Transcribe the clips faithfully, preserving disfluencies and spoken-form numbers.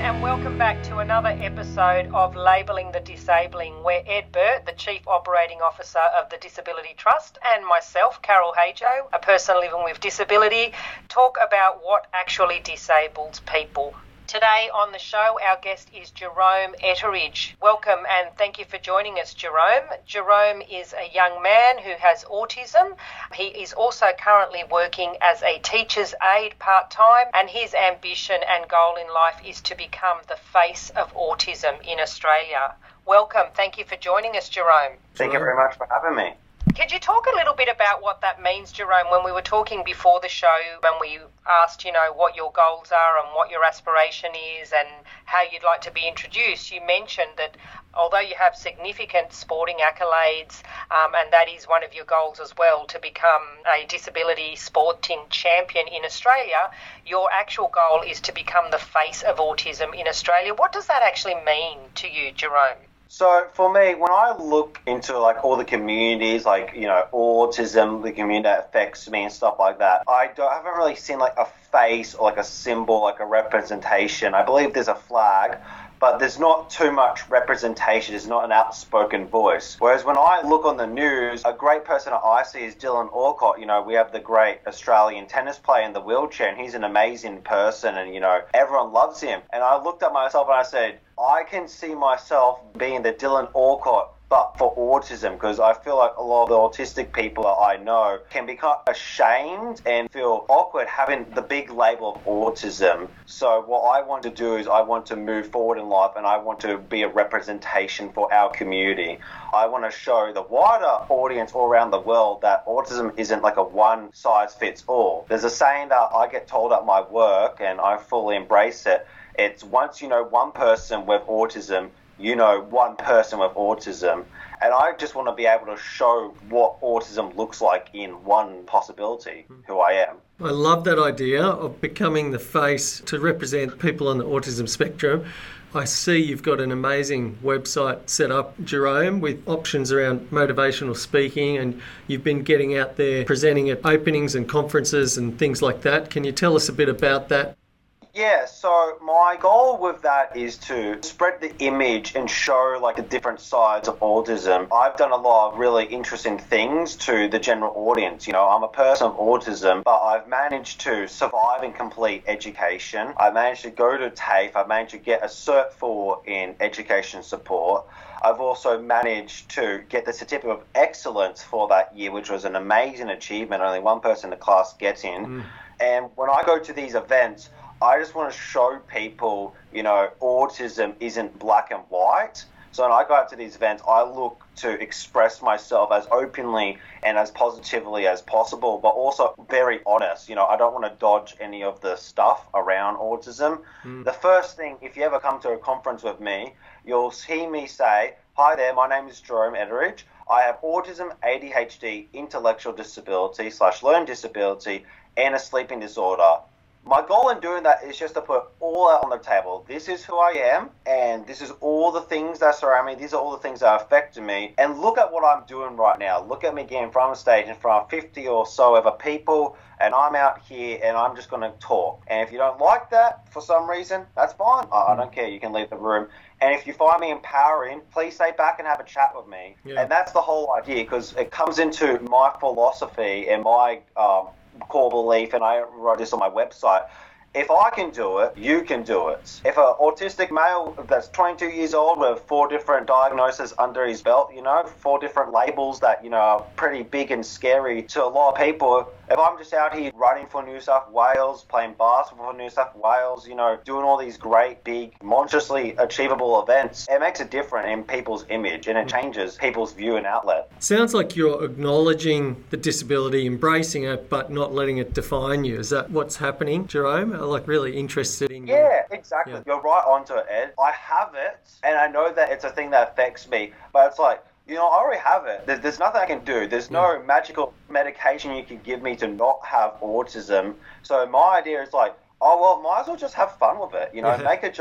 and welcome back to another episode of Labelling the Disabling, where Ed Burt, the Chief Operating Officer of the Disability Trust, and myself, Carol Hajo, a person living with disability, talk about what actually disables people. Today on the show, our guest is Jerome Etteridge. Welcome and thank you for joining us, Jerome. Jerome is a young man who has autism. He is also currently working as a teacher's aide part-time, and his ambition and goal in life is to become the face of autism in Australia. Welcome. Thank you for joining us, Jerome. Thank you very much for having me. Could you talk a little bit about what that means, Jerome? When we were talking before the show, when we asked, you know, what your goals are and what your aspiration is and how you'd like to be introduced, you mentioned that although you have significant sporting accolades, um, and that is one of your goals as well, to become a disability sporting champion in Australia, your actual goal is to become the face of autism in Australia. What does that actually mean to you, Jerome? So for me, when I look into like all the communities, like, you know, autism, the community that affects me and stuff like that, I, don't, I haven't really seen like a face or like a symbol, like a representation. I believe there's a flag, but there's not too much representation. There's not an outspoken voice. Whereas when I look on the news, a great person that I see is Dylan Alcott. You know, we have the great Australian tennis player in the wheelchair, and he's an amazing person, and, you know, everyone loves him. And I looked at myself and I said, I can see myself being the Dylan Alcott, but for autism, because I feel like a lot of the autistic people that I know can become ashamed and feel awkward having the big label of autism. So what I want to do is I want to move forward in life, and I want to be a representation for our community. I want to show the wider audience all around the world that autism isn't like a one size fits all. There's a saying that I get told at my work, and I fully embrace it. It's once you know one person with autism, you know one person with autism. And I just want to be able to show what autism looks like in one possibility, who I am. I love that idea of becoming the face to represent people on the autism spectrum. I see you've got an amazing website set up, Jerome, with options around motivational speaking, and you've been getting out there presenting at openings and conferences and things like that. Can you tell us a bit about that? Yeah, so my goal with that is to spread the image and show like the different sides of autism. I've done a lot of really interesting things to the general audience. You know, I'm a person with autism, but I've managed to survive and complete education. I managed to go to TAFE. I managed to get a Cert four in education support. I've also managed to get the Certificate of Excellence for that year, which was an amazing achievement. Only one person in the class gets in. Mm. And when I go to these events, I just want to show people, you know, autism isn't black and white. So when I go out to these events, I look to express myself as openly and as positively as possible, but also very honest. You know, I don't want to dodge any of the stuff around autism. Mm. The first thing, if you ever come to a conference with me, you'll see me say, hi there, my name is Jerome Etteridge. I have autism, A D H D, intellectual disability slash learning disability, and a sleeping disorder. My goal in doing that is just to put all out on the table. This is who I am, and this is all the things that surround me. These are all the things that affect me. And look at what I'm doing right now. Look at me getting in front of a stage in front of fifty or so other people, and I'm out here and I'm just going to talk. And if you don't like that for some reason, that's fine. I, I don't care. You can leave the room. And if you find me empowering, please stay back and have a chat with me. Yeah. And that's the whole idea, because it comes into my philosophy and my um, core belief, and I wrote this on my website. If I can do it, you can do it. If an autistic male that's twenty-two years old with four different diagnoses under his belt, you know, four different labels that, you know, are pretty big and scary to a lot of people. If I'm just out here running for New South Wales, playing basketball for New South Wales, you know, doing all these great, big, monstrously achievable events, it makes a difference in people's image, and it changes people's view and outlet. Sounds like you're acknowledging the disability, embracing it, but not letting it define you. Is that what's happening, Jerome? I'm like really interested in... Yeah, exactly. Yeah. You're right onto it, Ed. I have it, and I know that it's a thing that affects me, but it's like, you know, I already have it. There's, there's nothing I can do. There's no yeah. magical medication you can give me to not have autism. So my idea is like, oh, well, might as well just have fun with it. You know, make a joke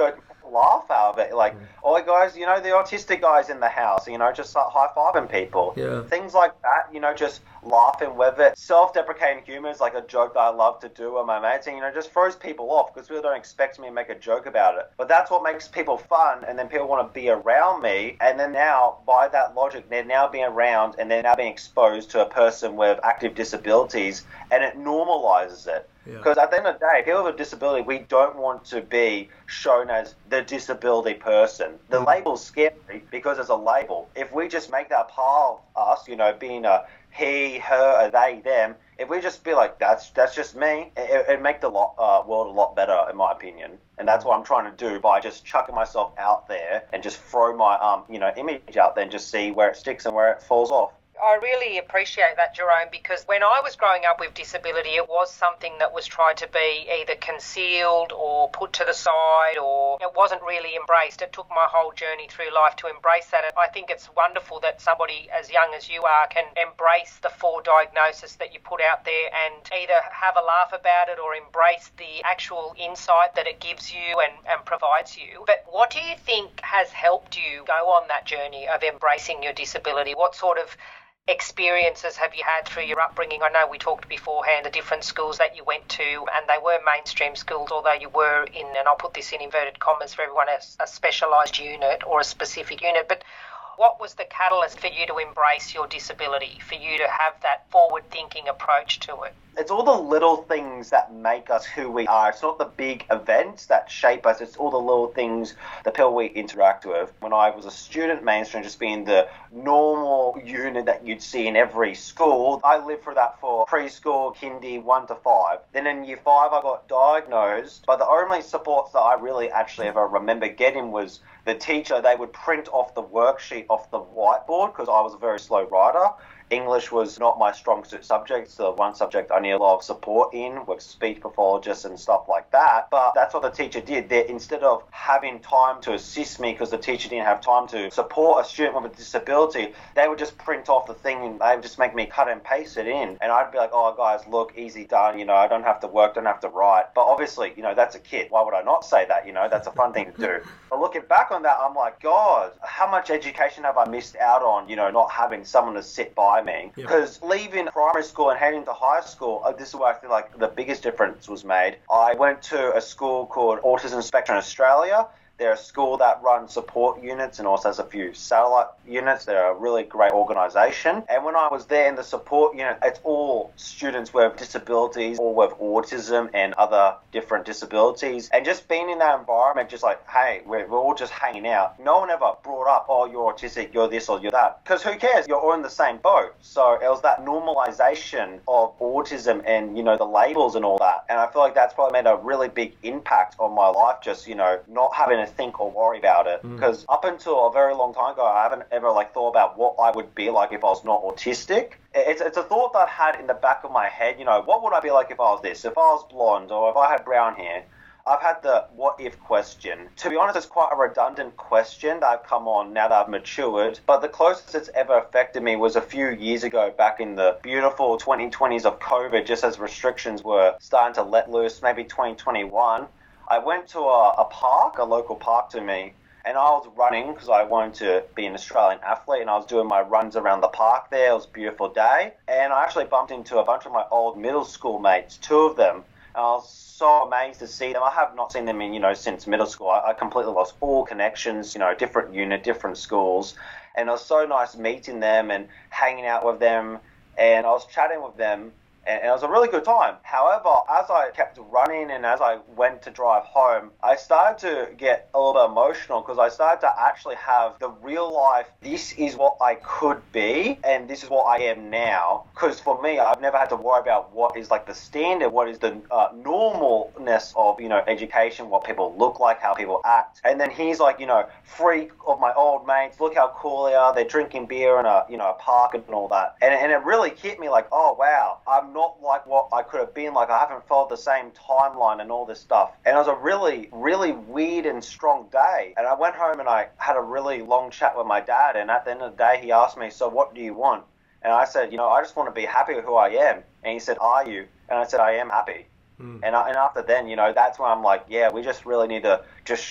laugh out of it. Like, mm. oh, guys, you know, the autistic guy's in the house, you know, just like high-fiving people. Yeah. Things like that, you know, just laughing with it. Self-deprecating humour is like a joke that I love to do with my mates, and, you know, just throws people off because people don't expect me to make a joke about it. But that's what makes people fun, and then people want to be around me, and then now, by that logic, they're now being around, and they're now being exposed to a person with active disabilities, and it normalises it. Because yeah. at the end of the day, people with a disability, we don't want to be shown as the disability person. The mm. label's scary because it's a label. If we just make that part of us, you know, being a he, her, a they, them, if we just be like, that's that's just me, it, it'd make the lot, uh, world a lot better, in my opinion. And that's what I'm trying to do by just chucking myself out there and just throw my um, you know, image out there and just see where it sticks and where it falls off. I really appreciate that, Jerome, because when I was growing up with disability, it was something that was tried to be either concealed or put to the side, or it wasn't really embraced. It took my whole journey through life to embrace that. And I think it's wonderful that somebody as young as you are can embrace the full diagnosis that you put out there and either have a laugh about it or embrace the actual insight that it gives you and, and provides you. But what do you think has helped you go on that journey of embracing your disability? What sort of experiences have you had through your upbringing? I know we talked beforehand the different schools that you went to, and they were mainstream schools, although you were in, and I'll put this in inverted commas for everyone, a, a specialised unit or a specific unit. But what was the catalyst for you to embrace your disability, for you to have that forward-thinking approach to it? It's all the little things that make us who we are. It's not the big events that shape us. It's all the little things, the people we interact with. When I was a student, mainstream just being the normal unit that you'd see in every school, I lived through that for preschool, kindy, one to five. Then in year five, I got diagnosed. But the only supports that I really actually ever remember getting was the teacher. They would print off the worksheet off the whiteboard because I was a very slow writer. English was not my strong suit subject, so one subject I need a lot of support in with speech pathologists and stuff like that. But that's what the teacher did. They, instead of having time to assist me because the teacher didn't have time to support a student with a disability, they would just print off the thing and they would just make me cut and paste it in. And I'd be like, oh, guys, look, easy done. You know, I don't have to work, don't have to write. But obviously, you know, that's a kid. Why would I not say that? You know, that's a fun thing to do. But looking back on that, I'm like, God, how much education have I missed out on, you know, not having someone to sit by me? Because yep. leaving primary school and heading to high school, uh, this is where I feel like the biggest difference was made. I went to a school called Autism Spectrum Australia. They're a school that runs support units and also has a few satellite units. They're a really great organisation. And when I was there in the support unit, it's all students with disabilities or with autism and other different disabilities. And just being in that environment, just like, hey, we're, we're all just hanging out. No one ever brought up, oh, you're autistic, you're this or you're that. Because who cares? You're all in the same boat. So it was that normalisation of autism and, you know, the labels and all that. And I feel like that's probably made a really big impact on my life, just, you know, not having a think or worry about it, because mm. up until a very long time ago, I haven't ever like thought about what I would be like if I was not autistic. It's it's a thought that I had in the back of my head. You know, what would I be like if I was this? If I was blonde or if I had brown hair? I've had the what if question. To be honest, it's quite a redundant question that I've come on now that I've matured. But the closest it's ever affected me was a few years ago, back in the beautiful twenty twenties of COVID, just as restrictions were starting to let loose, maybe twenty twenty-one. I went to a, a park, a local park to me, and I was running because I wanted to be an Australian athlete, and I was doing my runs around the park there. It was a beautiful day, and I actually bumped into a bunch of my old middle school mates, two of them, and I was so amazed to see them. I have not seen them in, you know, since middle school. I, I completely lost all connections, you know, different unit, different schools, and it was so nice meeting them and hanging out with them, and I was chatting with them. And it was a really good time. However, as I kept running and as I went to drive home, I started to get a little bit emotional because I started to actually have the real life, this is what I could be and this is what I am now. Because for me, I've never had to worry about what is like the standard, what is the uh, normalness of, you know, education, what people look like, how people act. And then he's like, you know, freak of my old mates, look how cool they are. They're drinking beer in a, you know, a park and all that. And, and it really hit me like, oh, wow, I'm not not like what I could have been like. I haven't followed the same timeline and all this stuff. And it was a really, really weird and strong day. And I went home and I had a really long chat with my dad. And at the end of the day, he asked me, so what do you want? And I said, you know, I just want to be happy with who I am. And he said, are you? And I said, I am happy. Mm. And, I, and after then, you know, that's when I'm like, yeah, we just really need to just show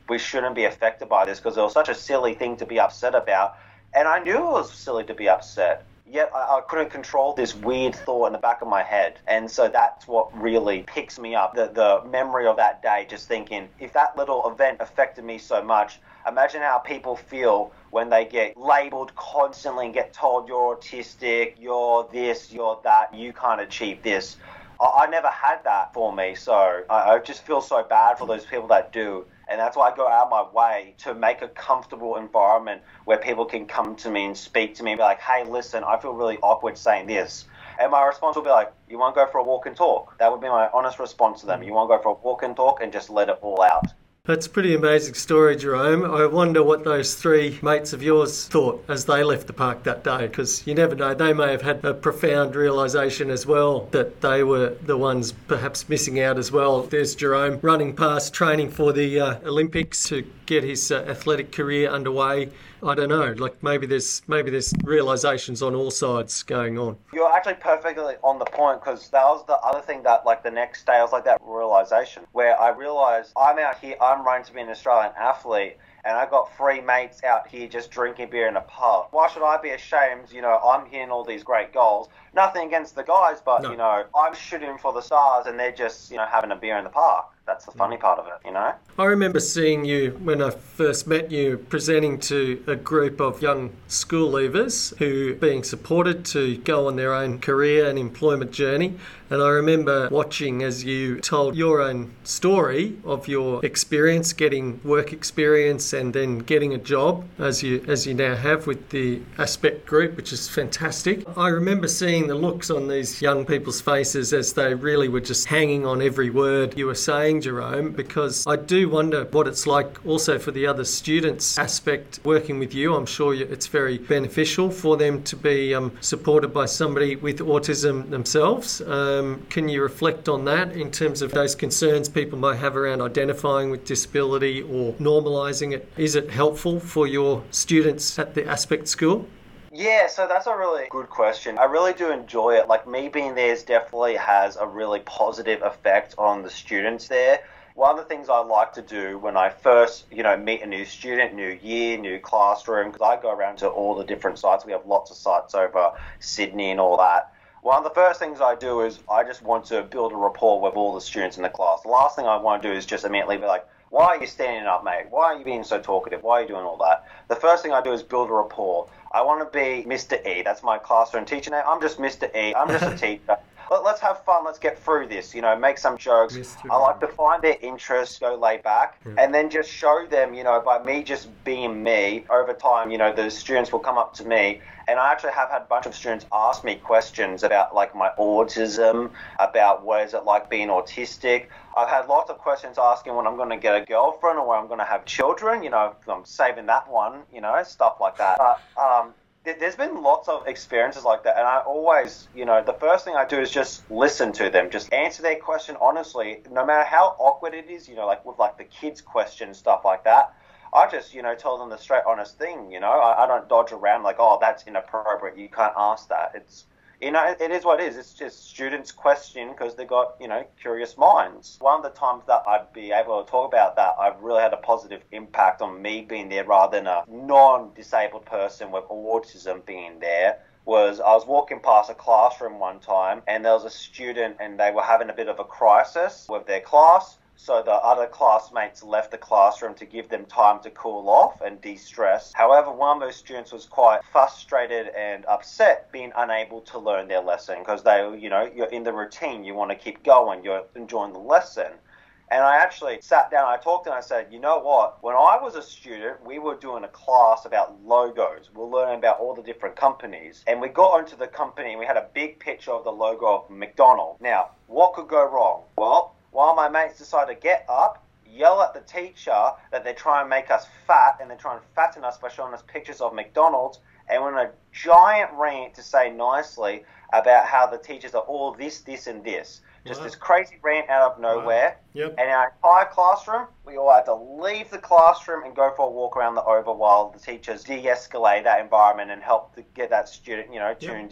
we shouldn't be affected by this because it was such a silly thing to be upset about. And I knew it was silly to be upset. Yet I, I couldn't control this weird thought in the back of my head. And so that's what really picks me up, the, the memory of that day, just thinking, if that little event affected me so much, imagine how people feel when they get labelled constantly and get told you're autistic, you're this, you're that, you can't achieve this. I, I never had that for me, so I, I just feel so bad for those people that do. And that's why I go out of my way to make a comfortable environment where people can come to me and speak to me and be like, hey, listen, I feel really awkward saying this. And my response will be like, you want to go for a walk and talk? That would be my honest response to them. You want to go for a walk and talk and just let it all out. That's a pretty amazing story, Jerome. I wonder what those three mates of yours thought as they left the park that day, because you never know, they may have had a profound realisation as well that they were the ones perhaps missing out as well. There's Jerome running past, training for the uh, Olympics to get his uh, athletic career underway. I don't know, like maybe there's maybe there's realisations on all sides going on. You're actually perfectly on the point, because that was the other thing that, like, the next day I was like that realisation where I realised I'm out here, I'm running to be an Australian athlete, and I got three mates out here just drinking beer in a pub. Why should I be ashamed? You know, I'm hitting all these great goals. Nothing against the guys, but, no. you know, I'm shooting for the stars and they're just, you know, having a beer in the park. That's the funny part of it, you know? I remember seeing you when I first met you presenting to a group of young school leavers who being supported to go on their own career and employment journey. And I remember watching as you told your own story of your experience, getting work experience and then getting a job as you as you now have with the Aspect Group, which is fantastic. I remember seeing the looks on these young people's faces as they really were just hanging on every word you were saying, Jerome, because I do wonder what it's like also for the other students Aspect working with you. I'm sure it's very beneficial for them to be um, supported by somebody with autism themselves. Um, can you reflect on that in terms of those concerns people might have around identifying with disability or normalising it? Is it helpful for your students at the Aspect School? Yeah, so that's a really good question. I really do enjoy it. Like, me being there definitely has a really positive effect on the students there. One of the things I like to do when I first, you know, meet a new student, new year, new classroom, because I go around to all the different sites. We have lots of sites over Sydney and all that. One of the first things I do is I just want to build a rapport with all the students in the class. The last thing I want to do is just immediately be like, why are you standing up, mate? Why are you being so talkative? Why are you doing all that? The first thing I do is build a rapport. I want to be Mister E. That's my classroom teacher name. I'm just Mister E. I'm just a teacher. Let's have fun. Let's get through this. You know, make some jokes. Mister I like to find their interests, go lay back, yeah. and then just show them, you know, by me just being me, over time, you know, the students will come up to me. And I actually have had a bunch of students ask me questions about, like, my autism, about what is it like being autistic. I've had lots of questions asking when I'm going to get a girlfriend or when I'm going to have children. You know, I'm saving that one, you know, stuff like that. But, um, there's been lots of experiences like that, and I always, you know, the first thing I do is just listen to them, just answer their question honestly, no matter how awkward it is, you know, like with like the kids' questions, stuff like that. I just, you know, tell them the straight, honest thing, you know. I, I don't dodge around like, oh, that's inappropriate, you can't ask that. It's, you know, it, it is what it is. It's just students question because they got, you know, curious minds. One of the times that I'd be able to talk about that, I've really had a positive impact on me being there rather than a non-disabled person with autism being there, was I was walking past a classroom one time and there was a student and they were having a bit of a crisis with their class. So the other classmates left the classroom to give them time to cool off and de-stress. However, one of those students was quite frustrated and upset being unable to learn their lesson because they, you know, you're in the routine, you want to keep going, you're enjoying the lesson. And I actually sat down, I talked to him, and I said, you know what, when I was a student, we were doing a class about logos. We were learning about all the different companies. And we got onto the company and we had a big picture of the logo of McDonald's. Now, what could go wrong? Well, one of my mates decided to get up, yell at the teacher that they're trying to make us fat and they're trying to fatten us by showing us pictures of McDonald's, and went on a giant rant to say nicely about how the teachers are all this, this, and this. Just wow. This crazy rant out of nowhere. Wow. Yep. And in our entire classroom, we all had to leave the classroom and go for a walk around the oval while the teachers de-escalate that environment and help to get that student, you know, tuned yep. in and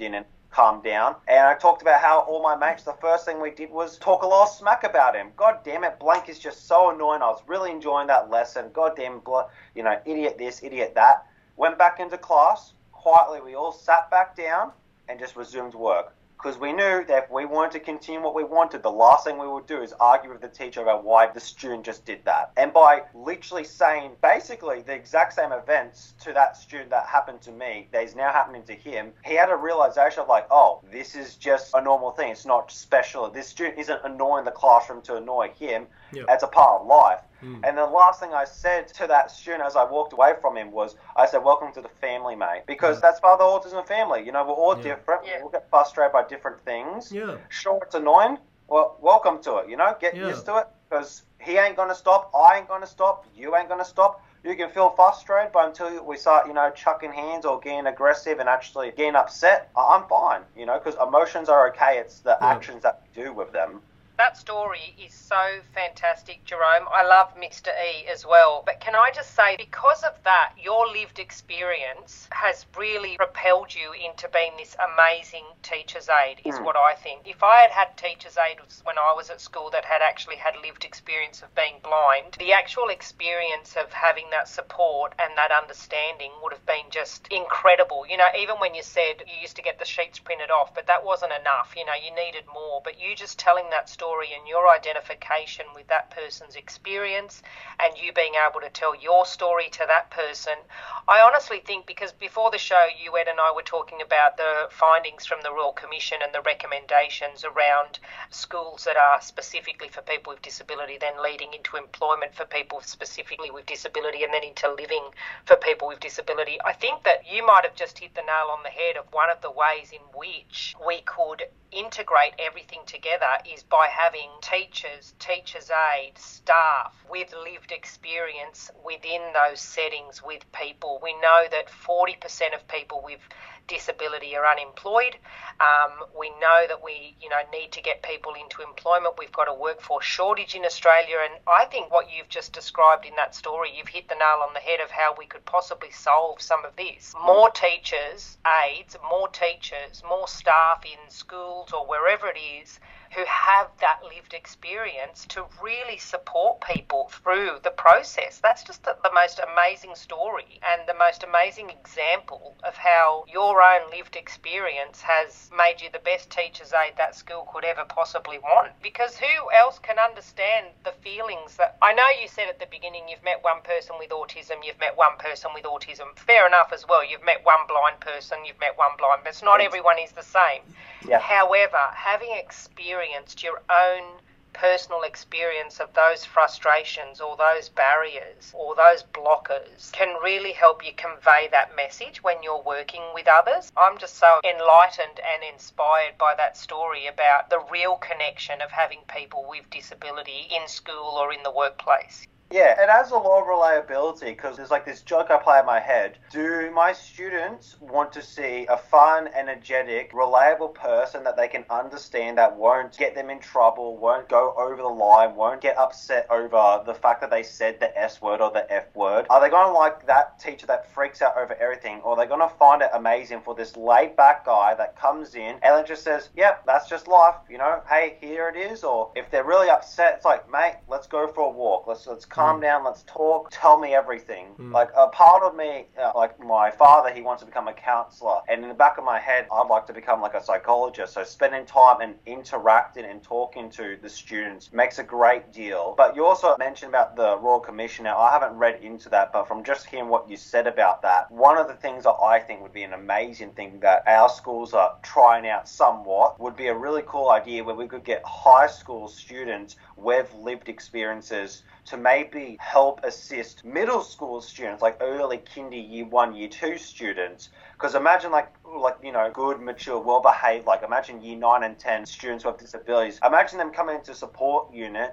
calm down. And I talked about how all my mates, the first thing we did was talk a lot of smack about him. God damn it, Blank is just so annoying. I was really enjoying that lesson. God damn, you know, idiot this, idiot that. Went back into class. Quietly, we all sat back down and just resumed work. Because we knew that if we wanted to continue what we wanted, the last thing we would do is argue with the teacher about why the student just did that. And by literally saying basically the exact same events to that student that happened to me, that is now happening to him, he had a realization of like, oh, this is just a normal thing. It's not special. This student isn't annoying the classroom to annoy him. Yep. It's a part of life. Mm. And the last thing I said to that student as I walked away from him was, I said, welcome to the family, mate. Because yeah. that's part of the autism family. You know, we're all yeah. different. Yeah. We all get frustrated by different things. Yeah. Sure, it's annoying. Well, welcome to it, you know. Get yeah. used to it. Because he ain't going to stop. I ain't going to stop. You ain't going to stop. You can feel frustrated, but until we start, you know, chucking hands or getting aggressive and actually getting upset, I'm fine, you know, because emotions are okay. It's the yeah. actions that we do with them. That story is so fantastic, Jerome. I love Mister E as well. But can I just say, because of that, your lived experience has really propelled you into being this amazing teacher's aide, is mm. what I think. If I had had teacher's aides when I was at school that had actually had lived experience of being blind, the actual experience of having that support and that understanding would have been just incredible. You know, even when you said you used to get the sheets printed off, but that wasn't enough. You know, you needed more. But you just telling that story and your identification with that person's experience and you being able to tell your story to that person, I honestly think, because before the show you, Ed, and I were talking about the findings from the Royal Commission and the recommendations around schools that are specifically for people with disability, then leading into employment for people specifically with disability, and then into living for people with disability. I think that you might have just hit the nail on the head of one of the ways in which we could integrate everything together is by having teachers, teachers' aides, staff with lived experience within those settings with people. We know that forty percent of people with disability are unemployed. Um, we know that we, you know, need to get people into employment. We've got a workforce shortage in Australia, and I think what you've just described in that story, you've hit the nail on the head of how we could possibly solve some of this. More teachers, aides, more teachers, more staff in schools or wherever it is who have that lived experience to really support people through the process. That's just the, the most amazing story and the most amazing example of how your own lived experience has made you the best teacher's aide that school could ever possibly want. Because who else can understand the feelings that... I know you said at the beginning you've met one person with autism, you've met one person with autism. Fair enough as well. You've met one blind person, you've met one blind, but it's not everyone is the same. Yeah. However, having experienced your own personal experience of those frustrations or those barriers or those blockers can really help you convey that message when you're working with others. I'm just so enlightened and inspired by that story about the real connection of having people with disability in school or in the workplace. Yeah, it has a lot of reliability because there's like this joke I play in my head. Do my students want to see a fun, energetic, reliable person that they can understand that won't get them in trouble, won't go over the line, won't get upset over the fact that they said the S word or the F word? Are they going to like that teacher that freaks out over everything, or are they going to find it amazing for this laid-back guy that comes in and then just says, yep, that's just life, you know, hey, here it is? Or if they're really upset, it's like, mate, let's go for a walk, let's let's come Calm down, let's talk, tell me everything. Mm. Like a part of me, uh, like my father, he wants to become a counsellor. And in the back of my head, I'd like to become like a psychologist. So spending time and interacting and talking to the students makes a great deal. But you also mentioned about the Royal Commission. Now, I haven't read into that, but from just hearing what you said about that, one of the things that I think would be an amazing thing that our schools are trying out somewhat would be a really cool idea where we could get high school students with lived experiences to maybe help assist middle school students, like early kinder, year one, year two students. Because imagine like, like you know, good, mature, well-behaved, like imagine year nine and ten students with disabilities. Imagine them coming into support units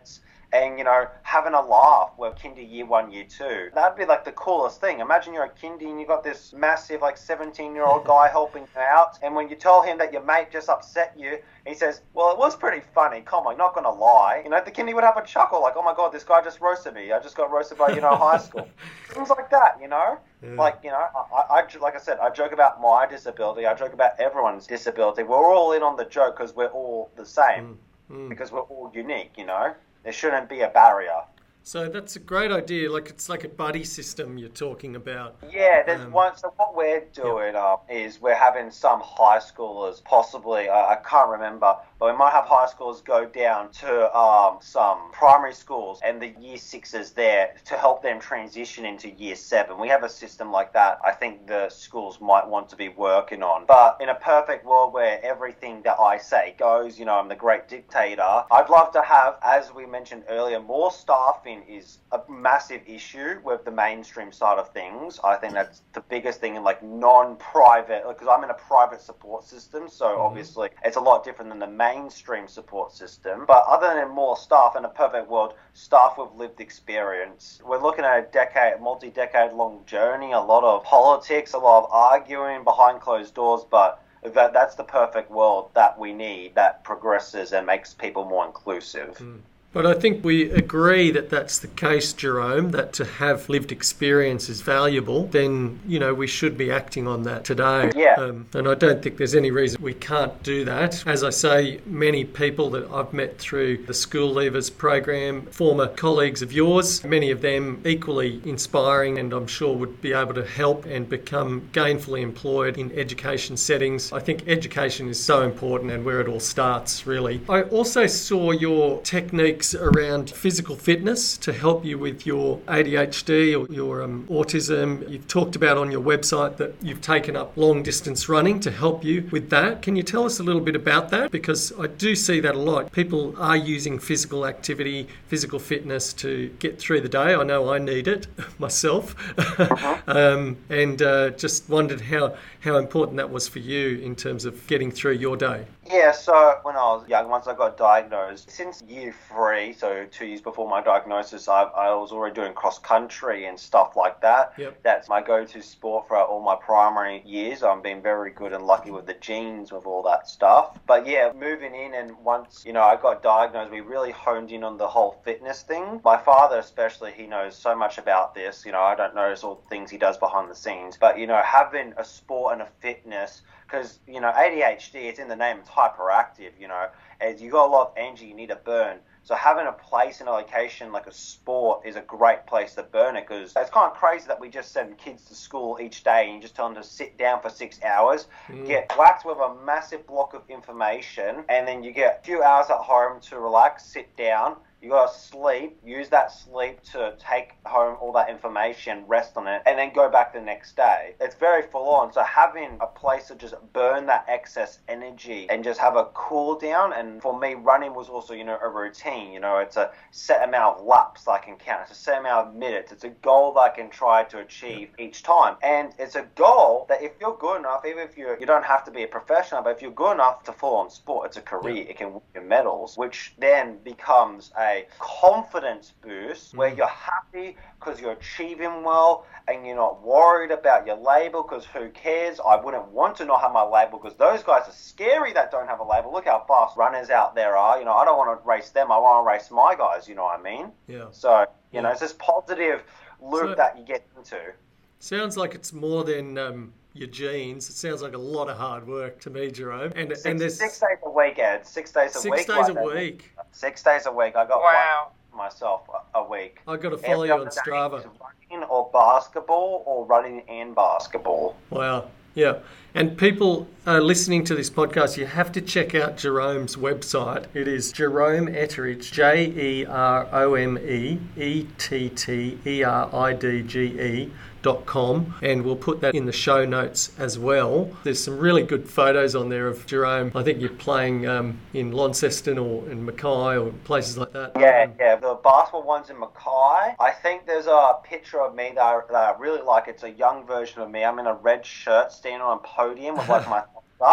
and, you know, having a laugh with kinder year one, year two. That'd be like the coolest thing. Imagine you're a kindy and you've got this massive, like, seventeen-year-old guy helping you out, and when you tell him that your mate just upset you, he says, well, it was pretty funny, come on, not gonna lie. You know, the kindy would have a chuckle, like, oh my God, this guy just roasted me. I just got roasted by, you know, high school. Things like that, you know? Yeah. Like, you know, I, I, like I said, I joke about my disability. I joke about everyone's disability. We're all in on the joke because we're all the same, mm. Mm. because we're all unique, you know? There shouldn't be a barrier. So that's a great idea. Like, it's like a buddy system you're talking about. Yeah, there's um, one. So what we're doing yeah. uh, is we're having some high schoolers, possibly, uh, I can't remember, but we might have high schoolers go down to um, some primary schools and the year sixes there to help them transition into year seven. We have a system like that I think the schools might want to be working on. But in a perfect world where everything that I say goes, you know, I'm the great dictator, I'd love to have, as we mentioned earlier, more staffing is a massive issue with the mainstream side of things. I think that's the biggest thing in like non-private, because I'm in a private support system, so mm-hmm. obviously it's a lot different than the mainstream support system. But other than more staff, in a perfect world, staff with lived experience. We're looking at a decade, multi-decade long journey, a lot of politics, a lot of arguing behind closed doors, but that that's the perfect world that we need, that progresses and makes people more inclusive. Mm. But I think we agree that that's the case, Jerome, that to have lived experience is valuable, then, you know, we should be acting on that today. Yeah. Um, and I don't think there's any reason we can't do that. As I say, many people that I've met through the School Leavers program, former colleagues of yours, many of them equally inspiring and I'm sure would be able to help and become gainfully employed in education settings. I think education is so important and where it all starts, really. I also saw your techniques around physical fitness to help you with your A D H D or your um, autism. You've talked about on your website that you've taken up long distance running to help you with that. Can you tell us a little bit about that? Because I do see that a lot. People are using physical activity, physical fitness to get through the day. I know I need it myself. Uh-huh. um, and uh, just wondered how, how important that was for you in terms of getting through your day. Yeah, so when I was young, once I got diagnosed, since year three, so two years before my diagnosis, I, I was already doing cross country and stuff like that. Yep. That's my go-to sport for all my primary years. I've been very good and lucky with the genes, with all that stuff. But yeah, moving in and once, you know, I got diagnosed, we really honed in on the whole fitness thing. My father especially, he knows so much about this. You know, I don't notice all the things he does behind the scenes. But, you know, having a sport and a fitness, because, you know, A D H D, it's in the name, it's hyperactive, you know, as you got a lot of energy you need to burn. So having a place and a location like a sport is a great place to burn it, because it's kind of crazy that we just send kids to school each day and you just tell them to sit down for six hours, mm. get whacked with a massive block of information, and then you get a few hours at home to relax, sit down. You got to sleep, use that sleep to take home all that information, rest on it, and then go back the next day. It's very full on. So having a place to just burn that excess energy and just have a cool down. And for me, running was also, you know, a routine. You know, it's a set amount of laps that I can count. It's a set amount of minutes. It's a goal that I can try to achieve each time. And it's a goal that if you're good enough, even if you're, you don't have to be a professional, but if you're good enough to full on sport, it's a career. It can win you medals, which then becomes a A confidence boost where you're happy because you're achieving well and you're not worried about your label, because who cares? I wouldn't want to not have my label because those guys are scary that don't have a label. Look how fast runners out there are. You know, I don't want to race them. I want to race my guys, you know what I mean? Yeah. So, you yeah. know, it's this positive loop so, that you get into. Sounds like it's more than um, your genes. It sounds like a lot of hard work to me, Jerome. And six, and there's six days a week, Ed. Six days a six week. Six days like a week. Six days a week. I got wow. one myself a, a week. I got to follow Every you on other day Strava. is running or basketball, or running and basketball. Wow. Yeah. And people uh, listening to this podcast, you have to check out Jerome's website. It is Jerome Etteridge, J E R O M E E T T E R I D G E dot com, and we'll put that in the show notes as well. There's some really good photos on there of Jerome. I think you're playing um, in Launceston or in Mackay or places like that. Yeah, um, yeah. The basketball one's in Mackay. I think there's a picture of me that I, that I really like. It's a young version of me. I'm in a red shirt standing on a podium with like my thumbs up.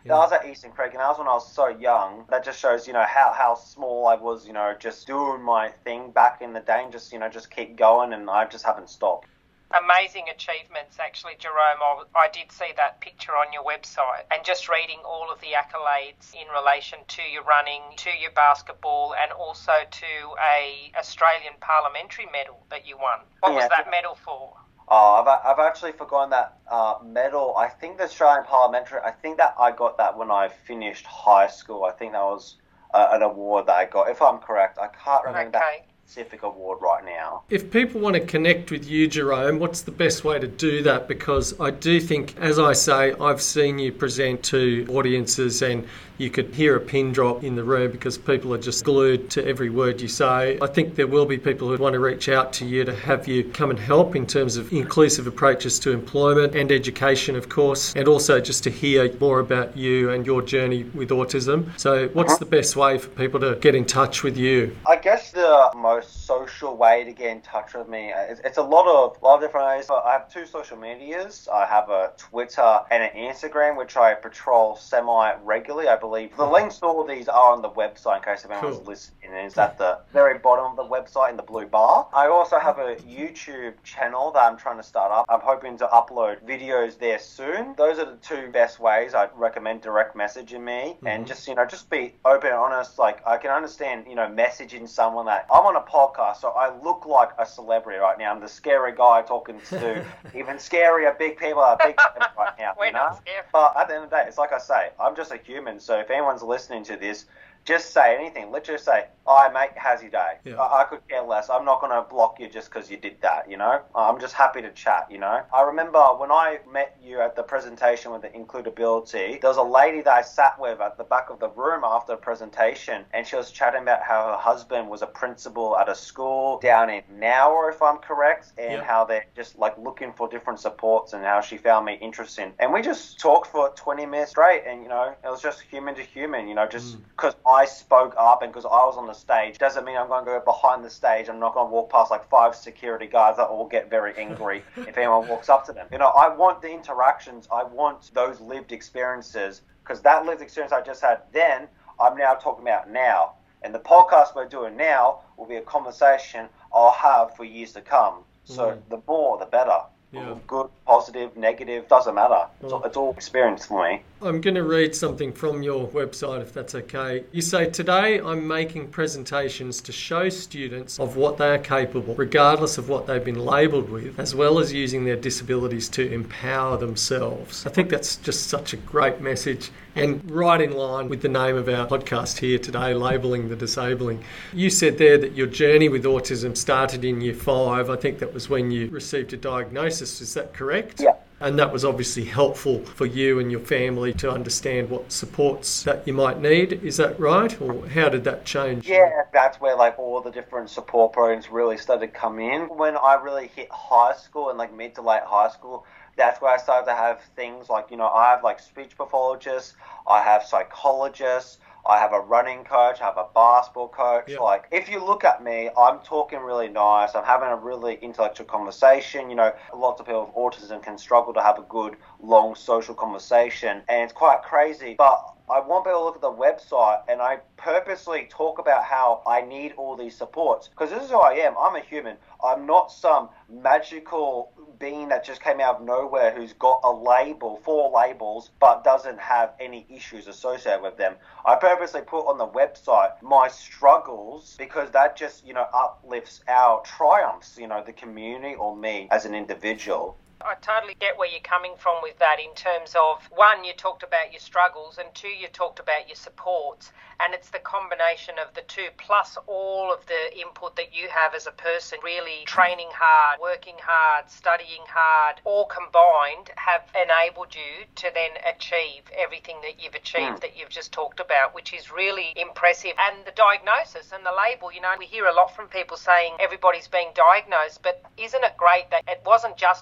Yeah. I was at Eastern Creek, and that was when I was so young. That just shows, you know, how, how small I was, you know, just doing my thing back in the day and just, you know, just keep going, and I just haven't stopped. Amazing achievements, actually, Jerome. I did see that picture on your website, and just reading all of the accolades in relation to your running, to your basketball, and also to a Australian parliamentary medal that you won. What yeah. was that medal for? Oh, I've, I've actually forgotten that uh, medal. I think the Australian parliamentary, I think that I got that when I finished high school. I think that was uh, an award that I got, if I'm correct. I can't remember okay. that specific award right now. If people want to connect with you, Jerome, what's the best way to do that? Because I do think, as I say, I've seen you present to audiences and you could hear a pin drop in the room because people are just glued to every word you say. I think there will be people who want to reach out to you to have you come and help in terms of inclusive approaches to employment and education, of course, and also just to hear more about you and your journey with autism. So what's the best way for people to get in touch with you? I guess the most social way to get in touch with me, it's, it's a lot of, lot of different ways. I have two social medias. I have a Twitter and an Instagram, which I patrol semi-regularly, I believe. The links to all these are on the website in case anyone's cool. listening. It's at the very bottom of the website in the blue bar. I also have a YouTube channel that I'm trying to start up. I'm hoping to upload videos there soon. Those are the two best ways I'd recommend direct messaging me mm-hmm. and just, you know, just be open and honest. Like, I can understand, you know, messaging someone that I'm on a podcast, so I look like a celebrity right now. I'm the scary guy talking to even scarier big people are big right now. We're you know? not scared. But at the end of the day, it's like I say, I'm just a human. So if anyone's listening to this, just say anything. Let's just say, "Hi, mate, how's your day?" Yeah. I-, I could care less. I'm not going to block you just because you did that, you know? I'm just happy to chat, you know? I remember when I met you at the presentation with the Includability, there was a lady that I sat with at the back of the room after the presentation, and she was chatting about how her husband was a principal at a school down in Nowra, if I'm correct, and yeah. how they're just, like, looking for different supports and how she found me interesting. And we just talked for twenty minutes straight, and, you know, it was just human to human, you know, just because mm. I spoke up and because I was on the stage doesn't mean I'm going to go behind the stage. I'm not going to walk past like five security guards that all get very angry if anyone walks up to them. You know, I want the interactions. I want those lived experiences, because that lived experience I just had then, I'm now talking about now. And the podcast we're doing now will be a conversation I'll have for years to come. So mm. the more, the better. Yeah. Good, positive, negative, doesn't matter. It's, well, all, it's all experience for me. I'm going to read something from your website, if that's okay. You say, "Today I'm making presentations to show students of what they are capable, regardless of what they've been labelled with, as well as using their disabilities to empower themselves." I think that's just such a great message, and right in line with the name of our podcast here today, Labelling the Disabling. You said there that your journey with autism started in year five. I think that was when you received a diagnosis. Is that correct? Yeah. And that was obviously helpful for you and your family to understand what supports that you might need. Is that right? Or how did that change? Yeah, that's where like all the different support programs really started to come in. When I really hit high school and like mid to late high school, that's where I started to have things like, you know, I have like speech pathologists, I have psychologists, I have a running coach, I have a basketball coach. Yep. Like, if you look at me, I'm talking really nice. I'm having a really intellectual conversation. You know, lots of people with autism can struggle to have a good, long social conversation. And it's quite crazy. But I want people to look at the website, and I purposely talk about how I need all these supports. Because this is who I am. I'm a human. I'm not some magical being that just came out of nowhere who's got a label, four labels, but doesn't have any issues associated with them. I purposely put on the website my struggles because that just, you know, uplifts our triumphs, you know, the community or me as an individual. I totally get where you're coming from with that in terms of, one, you talked about your struggles, and two, you talked about your supports. And it's the combination of the two, plus all of the input that you have as a person, really training hard, working hard, studying hard, all combined have enabled you to then achieve everything that you've achieved mm. that you've just talked about, which is really impressive. And the diagnosis and the label, you know, we hear a lot from people saying everybody's being diagnosed, but isn't it great that it wasn't just a label?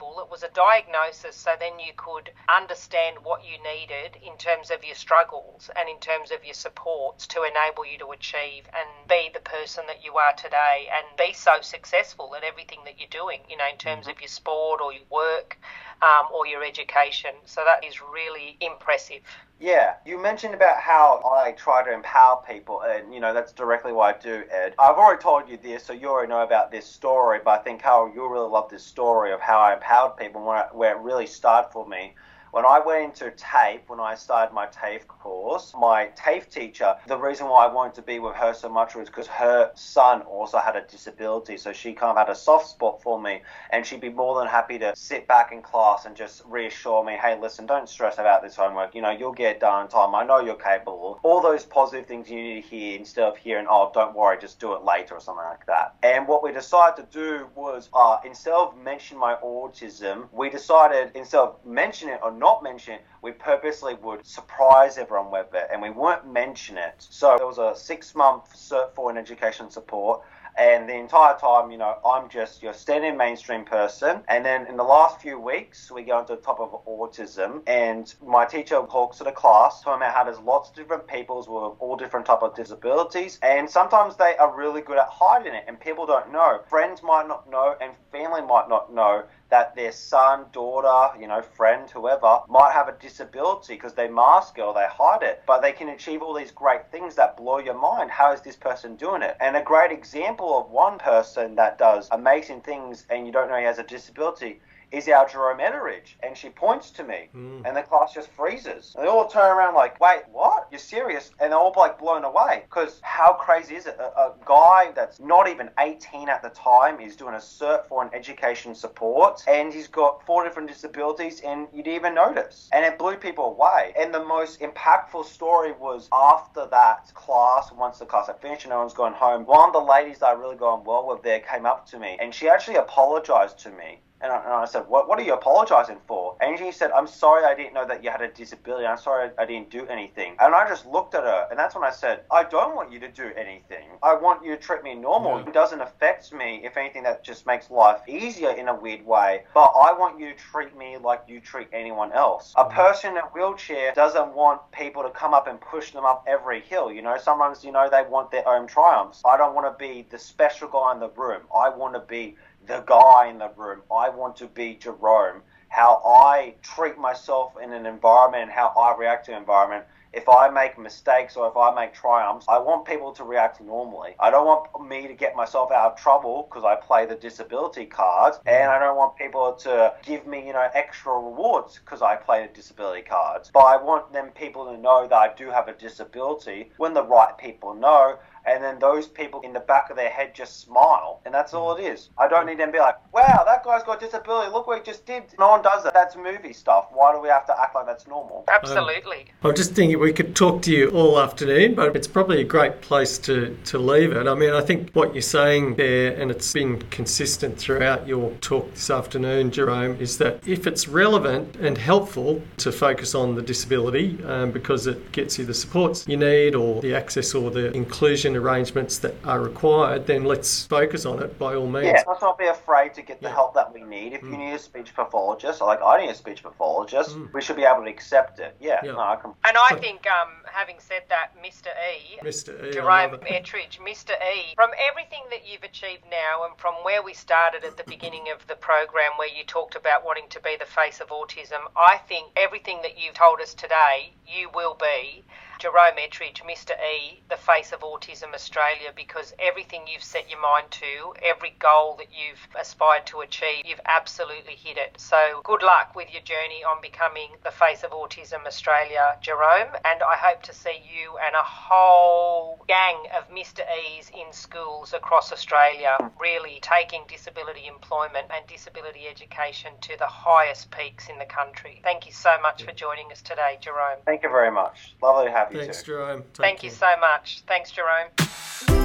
school. It was a diagnosis, so then you could understand what you needed in terms of your struggles and in terms of your supports to enable you to achieve and be the person that you are today and be so successful at everything that you're doing, you know, in terms of your sport or your work um, or your education. So that is really impressive. Yeah, you mentioned about how I try to empower people, and, you know, that's directly what I do, Ed. I've already told you this, so you already know about this story, but I think, Carol, you'll really love this story of how I empowered people and where, where it really started for me. When I went into TAFE, when I started my TAFE course, my TAFE teacher, the reason why I wanted to be with her so much was because her son also had a disability, so she kind of had a soft spot for me, and she'd be more than happy to sit back in class and just reassure me, hey, listen, don't stress about this homework, you know, you'll get it done in time, I know you're capable. All those positive things you need to hear instead of hearing, oh, don't worry, just do it later or something like that. And what we decided to do was, uh, instead of mentioning my autism, we decided, instead of mentioning it or not mention it, we purposely would surprise everyone with it, and we won't mention it. So there was a six-month Cert four in education support, and the entire time, you know, I'm just your standard mainstream person. And then in the last few weeks, we go into the top of autism, and my teacher talks to the class, talking about how there's lots of different peoples with all different type of disabilities, and sometimes they are really good at hiding it, and people don't know. Friends might not know, and family might not know that their son, daughter, you know, friend, whoever, might have a disability because they mask it or they hide it. But they can achieve all these great things that blow your mind. How is this person doing it? And a great example of one person that does amazing things and you don't know he has a disability is our Jerome Etheridge. And she points to me, mm. and the class just freezes. And they all turn around like, wait, what? You're serious? And they're all like blown away. Because how crazy is it? A, a guy that's not even eighteen at the time is doing a Cert four in education support, and he's got four different disabilities, and you didn't even notice. And it blew people away. And the most impactful story was after that class, once the class had finished and everyone's gone home, one of the ladies that I really got on well with there came up to me, and she actually apologized to me. And I, and I said, what, what are you apologizing for? And she said, I'm sorry I didn't know that you had a disability. I'm sorry I didn't do anything. And I just looked at her, and that's when I said, I don't want you to do anything. I want you to treat me normal. Yeah. It doesn't affect me. If anything, that just makes life easier in a weird way. But I want you to treat me like you treat anyone else. A person in a wheelchair doesn't want people to come up and push them up every hill. You know, sometimes, you know, they want their own triumphs. I don't want to be the special guy in the room. I want to be the guy in the room. I want to be Jerome. How I treat myself in an environment and how I react to an environment. If I make mistakes or if I make triumphs, I want people to react normally. I don't want me to get myself out of trouble because I play the disability card, and I don't want people to give me, you know, extra rewards because I play the disability cards. But I want them people to know that I do have a disability when the right people know, and then those people in the back of their head just smile, and that's all it is. I don't need them to be like, wow, that guy's got a disability, look what he just did. No one does that. That's movie stuff. Why do we have to act like that's normal? Absolutely. Um, I'm just thinking we could talk to you all afternoon, but it's probably a great place to, to leave it. I mean, I think what you're saying there, and it's been consistent throughout your talk this afternoon, Jerome, is that if it's relevant and helpful to focus on the disability um, because it gets you the supports you need or the access or the inclusion arrangements that are required, then let's focus on it by all means. Yeah, let's not be afraid to get the yeah. help that we need. If mm. you need a speech pathologist, like I need a speech pathologist, mm. we should be able to accept it. Yeah. yeah. No, I can... And I think, um, having said that, Mister E, Mister E Jerome Etheridge, Mister E, from everything that you've achieved now and from where we started at the beginning of the program where you talked about wanting to be the face of autism, I think everything that you've told us today, you will be Jerome Etheridge, Mister E, the face of Autism Australia, because everything you've set your mind to, every goal that you've aspired to achieve, you've absolutely hit it. So good luck with your journey on becoming the face of Autism Australia, Jerome, and I hope to see you and a whole gang of Mister E's in schools across Australia really taking disability employment and disability education to the highest peaks in the country. Thank you so much for joining us today, Jerome. Thank you very much. Lovely to have you. Thanks, too. Jerome. Take Thank care. you so much. Thanks, Jerome.